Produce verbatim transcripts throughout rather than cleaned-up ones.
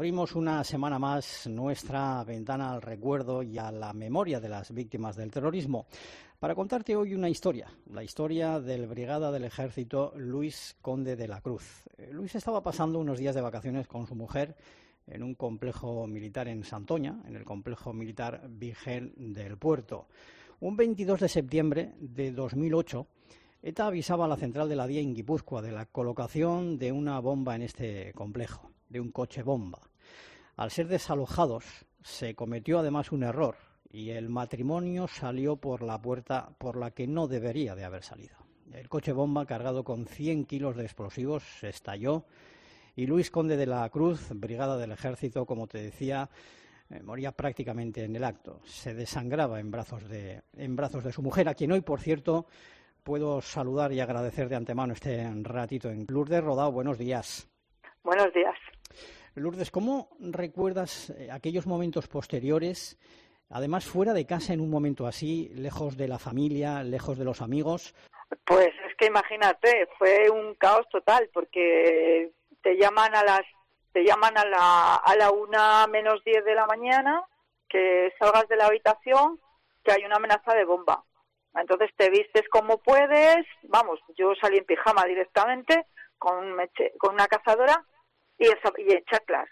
abrimos una semana más nuestra ventana al recuerdo y a la memoria de las víctimas del terrorismo para contarte hoy una historia, la historia del brigada del ejército Luis Conde de la Cruz. Luis estaba pasando unos días de vacaciones con su mujer en un complejo militar en Santoña, en el complejo militar Virgen del Puerto. Un veintidós de septiembre de dos mil ocho, ETA avisaba a la central de la D I A en Guipúzcoa de la colocación de una bomba en este complejo, de un coche bomba. Al ser desalojados, se cometió además un error y el matrimonio salió por la puerta por la que no debería de haber salido. El coche bomba, cargado con cien kilos de explosivos, se estalló y Luis Conde de la Cruz, brigada del ejército, como te decía, eh, moría prácticamente en el acto. Se desangraba en brazos de, en brazos de su mujer, a quien hoy, por cierto, puedo saludar y agradecer de antemano este ratito. En Lourdes Rodao, buenos días. Buenos días. Lourdes, ¿cómo recuerdas aquellos momentos posteriores, además fuera de casa en un momento así, lejos de la familia, lejos de los amigos? Pues es que imagínate, fue un caos total, porque te llaman a las te llaman a la a la una menos diez de la mañana, que salgas de la habitación, que hay una amenaza de bomba. Entonces te vistes como puedes, vamos, yo salí en pijama directamente, con, meche, con una cazadora y, esa, y en chaclas.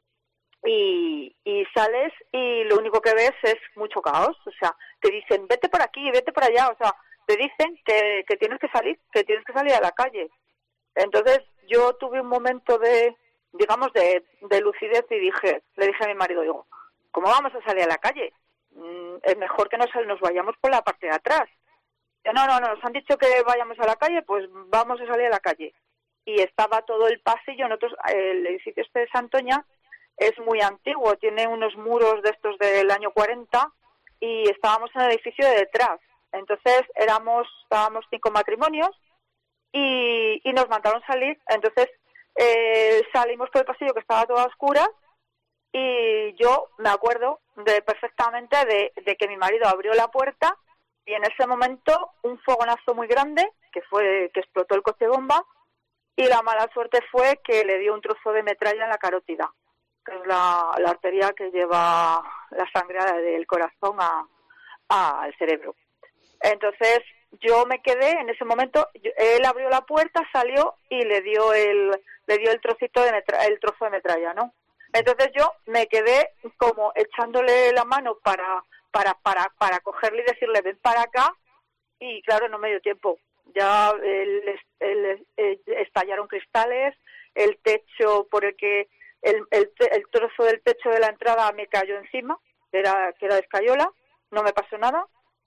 Y, y sales y lo único que ves es mucho caos, o sea, te dicen, vete por aquí, vete por allá, o sea, te dicen que, que tienes que salir, que tienes que salir a la calle. Entonces yo tuve un momento de, digamos, de, de lucidez y dije, le dije a mi marido, digo, ¿cómo vamos a salir a la calle? Es mejor que nos, nos vayamos por la parte de atrás. No, no, no, nos han dicho que vayamos a la calle, pues vamos a salir a la calle. Y estaba todo el pasillo, nosotros, el edificio este de Santoña es muy antiguo, tiene unos muros de estos del año cuarenta y estábamos en el edificio de detrás. Entonces éramos, estábamos cinco matrimonios y, y nos mandaron salir. Entonces eh, salimos por el pasillo que estaba toda oscura. Y yo me acuerdo de perfectamente de, de que mi marido abrió la puerta y en ese momento un fogonazo muy grande que fue que explotó el coche bomba y la mala suerte fue que le dio un trozo de metralla en la carótida, que es la, la arteria que lleva la sangre del corazón a, a, al cerebro. Entonces yo me quedé en ese momento, yo, él abrió la puerta, salió y le dio el le dio el trocito de metra, el trozo de metralla, ¿no? Entonces yo me quedé como echándole la mano para para para para cogerle y decirle ven para acá y claro, no me dio tiempo. Ya el, el, el, estallaron cristales, el techo por el que el, el, el trozo del techo de la entrada me cayó encima, que era que era de escayola, no me pasó nada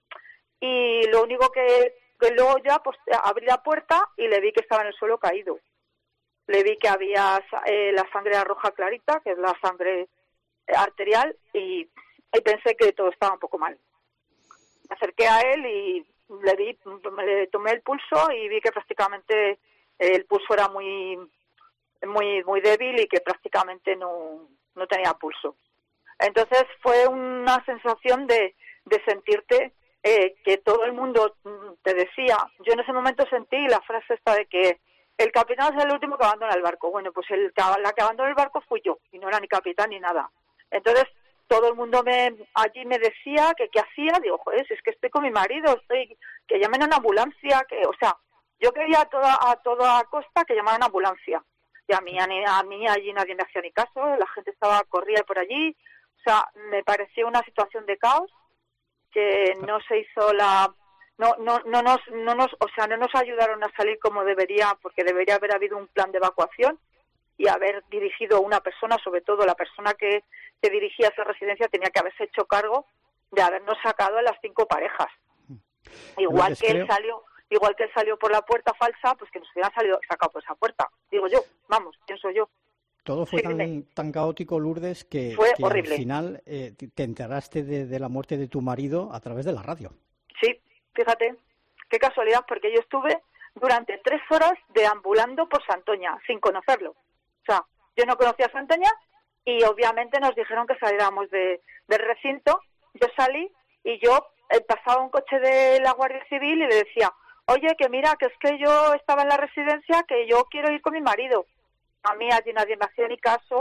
y lo único que, que luego ya pues abrí la puerta y le vi que estaba en el suelo caído. Le vi que había eh, la sangre roja clarita, que es la sangre arterial, y, y pensé que todo estaba un poco mal. Me acerqué a él y le vi, le tomé el pulso y vi que prácticamente el pulso era muy muy muy débil y que prácticamente no, no tenía pulso. Entonces fue una sensación de, de sentirte eh, que todo el mundo te decía, yo en ese momento sentí la frase esta de que el capitán es el último que abandona el barco. Bueno, pues el, la que abandonó el barco fui yo, y no era ni capitán ni nada. Entonces, todo el mundo me allí me decía que qué hacía. Digo, joder, si es que estoy con mi marido, estoy que llamen a una ambulancia. que O sea, yo quería a toda, a toda costa que llamaran a una ambulancia. Y a mí, a, a mí allí nadie me hacía ni caso, la gente estaba corría por allí. O sea, me pareció una situación de caos que no se hizo la... No, no, no nos, no nos, o sea, no nos ayudaron a salir como debería, porque debería haber habido un plan de evacuación y haber dirigido una persona, sobre todo la persona que, que dirigía esa residencia tenía que haberse hecho cargo de habernos sacado a las cinco parejas. Igual que él salió, igual que él salió por la puerta falsa, pues que nos hubieran salido sacado por esa puerta. Digo yo, vamos, pienso yo. Todo fue sí, tan, tan caótico, Lourdes, que, fue que horrible. Al final eh, te enteraste de, de la muerte de tu marido a través de la radio. Sí. Fíjate, qué casualidad, porque yo estuve durante tres horas deambulando por Santoña, sin conocerlo. O sea, yo no conocía Santoña y obviamente nos dijeron que saliéramos de, del recinto. Yo salí y yo eh, pasaba un coche de la Guardia Civil y le decía, oye, que mira, que es que yo estaba en la residencia, que yo quiero ir con mi marido. A mí allí nadie me hacía ni caso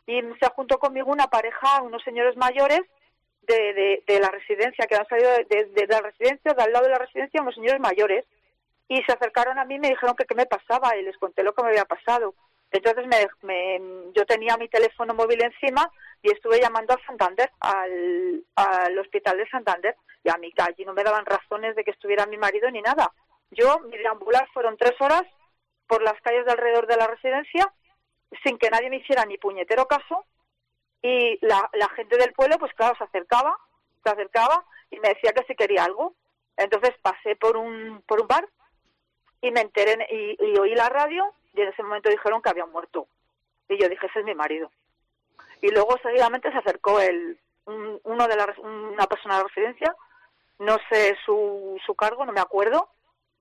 y se juntó conmigo una pareja, unos señores mayores de, de, de la residencia, que han salido de, de, de la residencia, de al lado de la residencia, unos señores mayores, y se acercaron a mí y me dijeron que qué me pasaba, y les conté lo que me había pasado. Entonces me, me, yo tenía mi teléfono móvil encima y estuve llamando a Santander, al, al hospital de Santander, y a mí allí no me daban razones de que estuviera mi marido ni nada. Yo, mi deambular fueron tres horas por las calles de alrededor de la residencia, sin que nadie me hiciera ni puñetero caso, y la, la gente del pueblo, pues claro, se acercaba, se acercaba y me decía que si quería algo. Entonces pasé por un, por un bar y me enteré y, y oí la radio, y en ese momento dijeron que había muerto. Y yo dije, ese es mi marido. Y luego seguidamente se acercó el, un, uno de la, una persona de la residencia, no sé su, su cargo, no me acuerdo,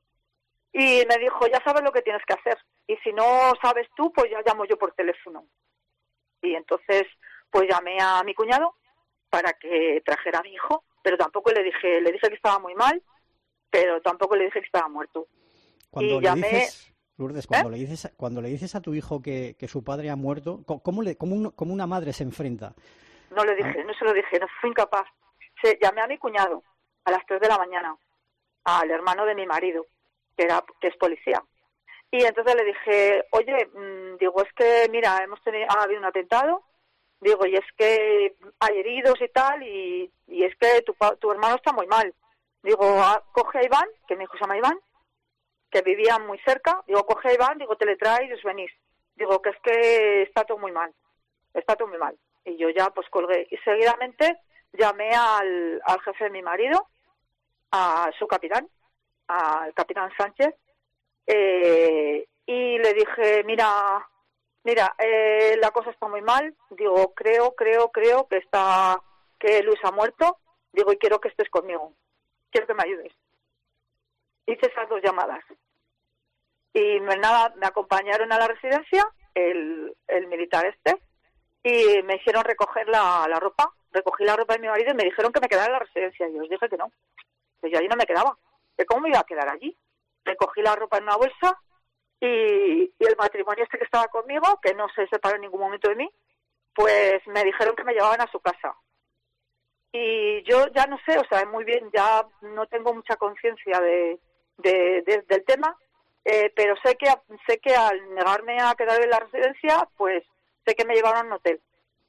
y me dijo, ya sabes lo que tienes que hacer. Y si no sabes tú, pues ya llamo yo por teléfono. Y entonces, pues llamé a mi cuñado para que trajera a mi hijo, pero tampoco le dije, le dije que estaba muy mal, pero tampoco le dije que estaba muerto. Cuando y le llamé... dices, Lourdes, cuando, ¿Eh? le dices, cuando le dices a tu hijo que, que su padre ha muerto, ¿cómo, le, cómo, un, cómo una madre se enfrenta? No le dije, no se lo dije, no fui incapaz. Se, llamé a mi cuñado a las tres de la mañana, al hermano de mi marido, que era que es policía. Y entonces le dije, oye, mmm, digo, es que, mira, hemos tenido, ha habido un atentado, digo, y es que hay heridos y tal, y, y es que tu, tu hermano está muy mal. Digo, ah, coge a Iván, que mi hijo se llama Iván, que vivía muy cerca, digo, coge a Iván, digo, te le traes y os venís. Digo, que es que está todo muy mal, está todo muy mal. Y yo ya, pues, colgué. Y seguidamente llamé al, al jefe de mi marido, a su capitán, al capitán Sánchez, eh, y le dije, mira, mira, eh, la cosa está muy mal, digo, creo, creo, creo que está, que Luis ha muerto, digo, y quiero que estés conmigo, quiero que me ayudes. Hice esas dos llamadas. Y nada, me acompañaron a la residencia, el, el militar este, y me hicieron recoger la, la ropa. Recogí la ropa de mi marido y me dijeron que me quedara en la residencia. Y yo os dije que no, que yo allí no me quedaba. ¿Que cómo me iba a quedar allí? Recogí la ropa en una bolsa y, y el matrimonio este que estaba conmigo, que no se separó en ningún momento de mí, pues me dijeron que me llevaban a su casa. Y yo ya no sé, o sea, muy bien, ya no tengo mucha conciencia de, de, de, del tema, eh, pero sé que sé que al negarme a quedar en la residencia, pues sé que me llevaron a un hotel.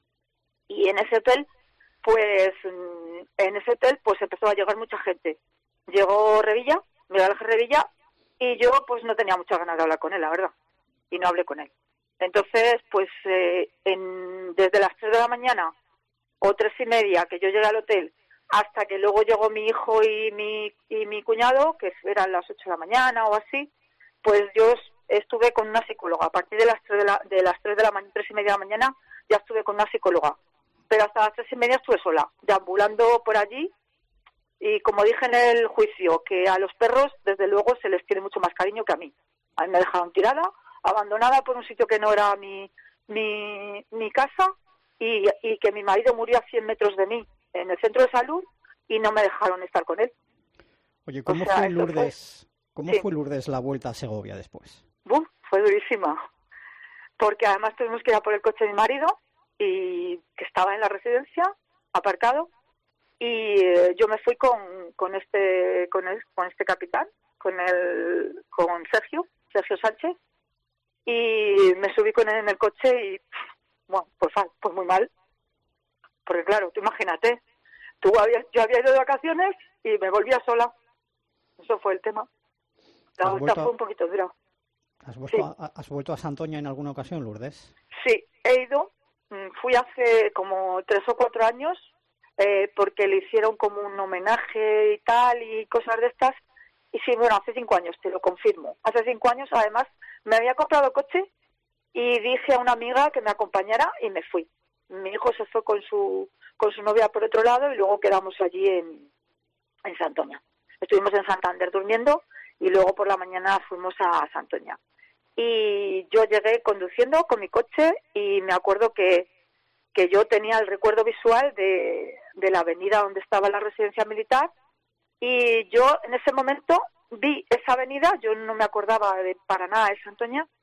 Y en ese hotel, pues en ese hotel pues empezó a llegar mucha gente. Llegó Revilla, Miguel Ángel Revilla, y yo pues no tenía muchas ganas de hablar con él, la verdad, y no hablé con él. Entonces, pues eh, en, desde las tres de la mañana o tres y media que yo llegué al hotel, hasta que luego llegó mi hijo y mi y mi cuñado, que eran las ocho de la mañana o así, pues yo estuve con una psicóloga. A partir de las tres de la, de las tres de la mañana, tres y media de la mañana, ya estuve con una psicóloga. Pero hasta las tres y media estuve sola, deambulando por allí. Y como dije en el juicio, que a los perros, desde luego, se les tiene mucho más cariño que a mí. A mí me dejaron tirada, abandonada por un sitio que no era mi, mi, mi casa, y, y que mi marido murió a cien metros de mí, en el centro de salud, y no me dejaron estar con él. Oye, ¿cómo o sea, fue Lourdes? Fue... ¿Cómo sí. fue Lourdes la vuelta a Segovia después? Uf, fue durísima, porque además tuvimos que ir a por el coche de mi marido, y que estaba en la residencia, aparcado, y eh, yo me fui con, con este con, el, con este capitán, con el con Sergio, Sergio Sánchez, y me subí con él en el coche y, bueno, pues, pues muy mal, porque claro, tú imagínate, tú habías, yo había ido de vacaciones y me volvía sola, eso fue el tema. La vuelta fue un poquito dura. ¿Has vuelto, sí. a, ¿Has vuelto a Santoña en alguna ocasión, Lourdes? Sí, he ido, fui hace como tres o cuatro años, eh, porque le hicieron como un homenaje y tal, y cosas de estas, y sí, bueno, hace cinco años, te lo confirmo. Hace cinco años, además, me había comprado coche y dije a una amiga que me acompañara y me fui. Mi hijo se fue con su con su novia por otro lado y luego quedamos allí en, en Santoña. Estuvimos en Santander durmiendo y luego por la mañana fuimos a Santoña. Y yo llegué conduciendo con mi coche y me acuerdo que, que yo tenía el recuerdo visual de, de la avenida donde estaba la residencia militar, y yo en ese momento vi esa avenida, yo no me acordaba de para nada de Santoña,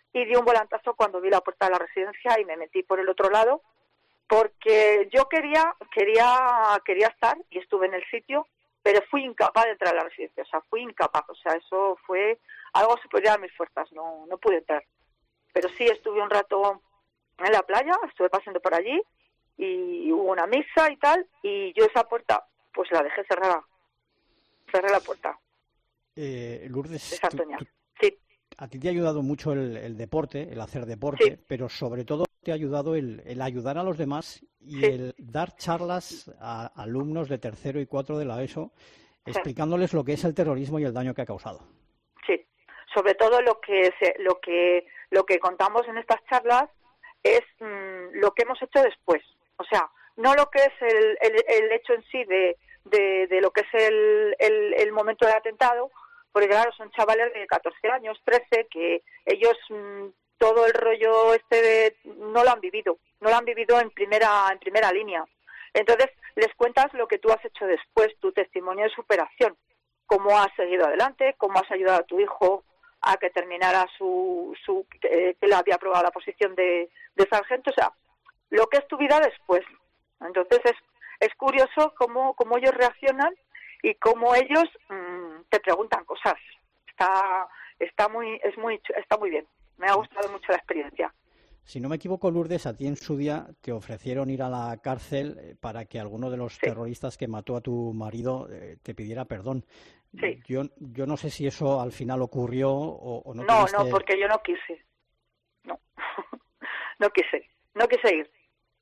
y di un volantazo cuando vi la puerta de la residencia y me metí por el otro lado, porque yo quería, quería, quería estar y estuve en el sitio, pero fui incapaz de entrar a la residencia, o sea, fui incapaz, o sea, eso fue algo superior a mis fuerzas, no, no pude entrar. Pero sí estuve un rato en la playa, estuve pasando por allí y hubo una misa y tal, y yo esa puerta, pues la dejé cerrada, cerré la puerta. Eh, Lourdes, de Santoña. Tú, tú, sí. A ti te ha ayudado mucho el, el deporte, el hacer deporte, sí. pero sobre todo te ha ayudado el, el ayudar a los demás y sí. el dar charlas a alumnos de tercero y cuatro de la ESO, explicándoles sí. lo que es el terrorismo y el daño que ha causado. Sí, sobre todo lo que se, lo que lo que contamos en estas charlas es mmm, lo que hemos hecho después, o sea, no lo que es el, el, el hecho en sí de, de, de lo que es el, el, el momento del atentado, porque claro, son chavales de catorce años, trece, que ellos mmm, todo el rollo este de, no lo han vivido, no lo han vivido en primera en primera línea. Entonces, les cuentas lo que tú has hecho después, tu testimonio de superación, cómo has seguido adelante, cómo has ayudado a tu hijo a que terminara su, su eh, que le había aprobado la posición de, de sargento, o sea, lo que es tu vida después. Entonces, es, es curioso cómo, cómo ellos reaccionan y cómo ellos mmm, te preguntan cosas. Está, está muy, es muy, está muy bien. Me ha gustado mucho la experiencia. Si no me equivoco, Lourdes, a ti en su día te ofrecieron ir a la cárcel para que alguno de los sí. terroristas que mató a tu marido eh, te pidiera perdón. Sí. Yo, yo no sé si eso al final ocurrió o, o no. No, tuviste... no, porque yo no quise. No, no quise, no quise ir.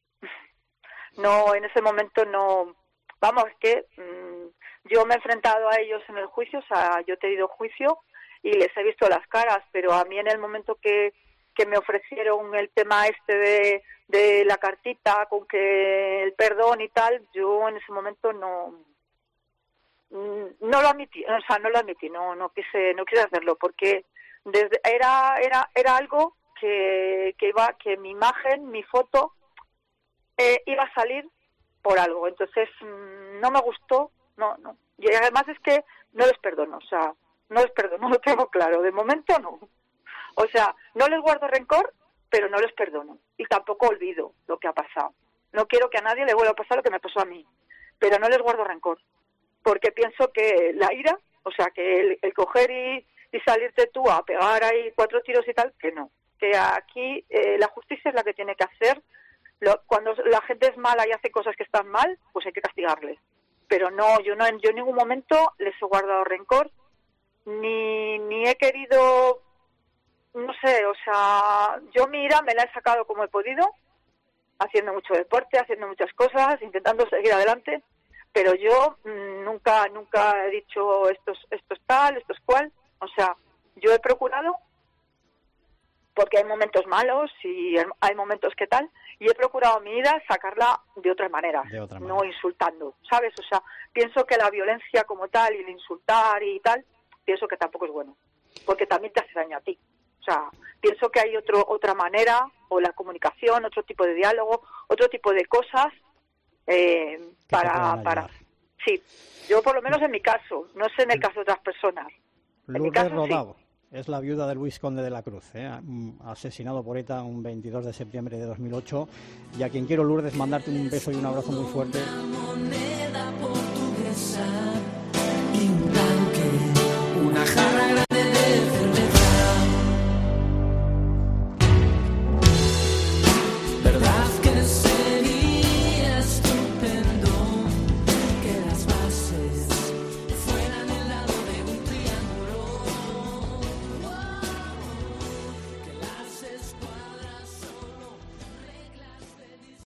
No, en ese momento no. Vamos, es que mmm, yo me he enfrentado a ellos en el juicio, o sea, yo he tenido juicio y les he visto las caras, pero a mí en el momento que, que me ofrecieron el tema este de, de la cartita con que el perdón y tal, yo en ese momento no no lo admití, o sea, no lo admití, no no quise no quise hacerlo porque desde era era era algo que que iba que mi imagen, mi foto eh, iba a salir por algo, entonces mmm, no me gustó, no no y además es que no les perdono, o sea, no les perdono, lo tengo claro, de momento no. O sea, no les guardo rencor, pero no les perdono. Y tampoco olvido lo que ha pasado. No quiero que a nadie le vuelva a pasar lo que me pasó a mí, pero no les guardo rencor. Porque pienso que la ira, o sea, que el, el coger y, y salirte tú a pegar ahí cuatro tiros y tal, que no. Que aquí eh, la justicia es la que tiene que hacer. Lo, cuando la gente es mala y hace cosas que están mal, pues hay que castigarles. Pero no, yo no, yo en ningún momento les he guardado rencor, ni, ni he querido... No sé, o sea, yo mi ira me la he sacado como he podido, haciendo mucho deporte, haciendo muchas cosas, intentando seguir adelante, pero yo mmm, nunca nunca he dicho esto es, esto es tal, esto es cual, o sea, yo he procurado, porque hay momentos malos y hay momentos que tal, y he procurado mi ira sacarla de otra manera, de otra manera. No insultando, ¿sabes? O sea, pienso que la violencia como tal y el insultar y tal, pienso que tampoco es bueno, porque también te hace daño a ti. O sea, pienso que hay otro, otra manera, o la comunicación, otro tipo de diálogo, otro tipo de cosas eh, para, para... Sí, yo por lo menos en mi caso, no sé en el caso de otras personas. Lourdes Rodao sí. Es la viuda de Luis Conde de la Cruz, ¿eh? asesinado por ETA un veintidós de septiembre de dos mil ocho. Y a quien quiero, Lourdes, mandarte un beso y un abrazo muy fuerte.